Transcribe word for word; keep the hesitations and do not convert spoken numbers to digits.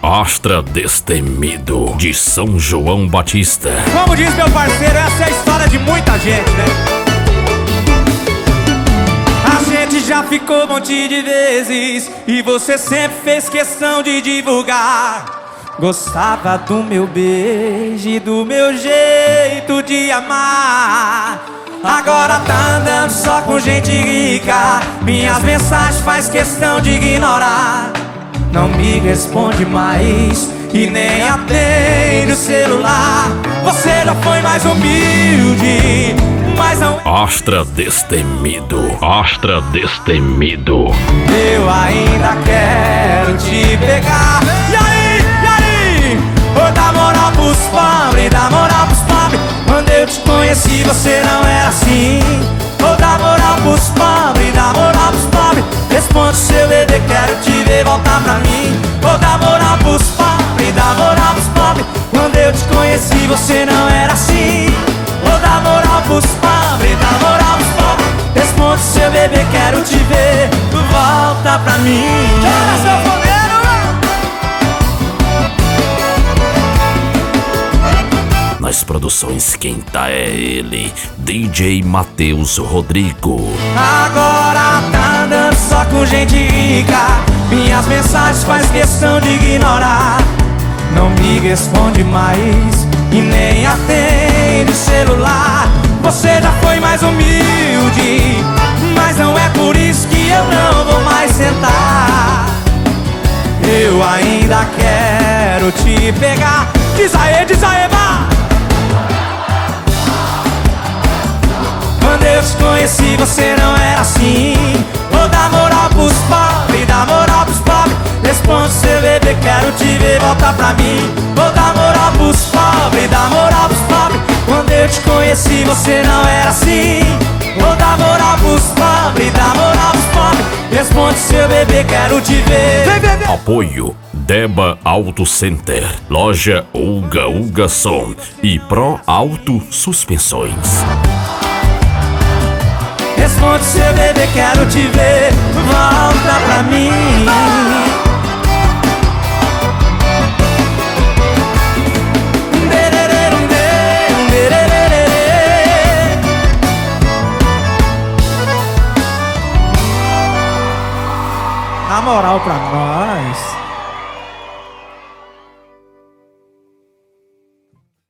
Astra Destemido, de São João Batista. Como diz meu parceiro, essa é a história de muita gente, né? A gente já ficou um monte de vezes e você sempre fez questão de divulgar. Gostava do meu beijo e do meu jeito de amar. Agora tá andando só com gente rica, minhas mensagens faz questão de ignorar. Não me responde mais e nem atende o celular. Você já foi mais humilde, mas não... Astra Destemido, Astra Destemido. Eu ainda quero te pegar. E aí, e aí? Vou dar moral pros pobres, dar moral pros pobres. Quando eu te conheci você não era assim. Vou dar moral pros pobres, dar moral pros pobres. Responde seu bebê, quero te ver voltar pra mim. Vou dar moral pros pobres, dar moral pros pobres. Quando eu te conheci você não era assim. Vou dar moral pros pobres, dar moral pros pobres. Responde seu bebê, quero te ver volta pra mim. Chora, seu poder. Nas produções quem tá é ele, D J Matheus Rodrigo. Agora tá andando só com gente rica, minhas mensagens faz questão de ignorar. Não me responde mais e nem atende o celular. Você já foi mais humilde, mas não é por isso que eu não vou mais sentar. Eu ainda quero te pegar. Diz aê, diz aê, vá! Quando eu te conheci você não era assim. Vou dar moral pros pobres, dar moral pros pobres. Responde seu bebê, quero te ver voltar pra mim. Vou dar moral pros pobres, dar moral pros pobres. Quando eu te conheci você não era assim. Vou dar moral pros pobres, dar moral pros pobres. Responde seu bebê, quero te ver. Apoio Deba Auto Center, Loja Uga Uga Som e Pro Auto Suspensões. Responde seu bebê, quero te ver volta pra mim. A moral pra mim.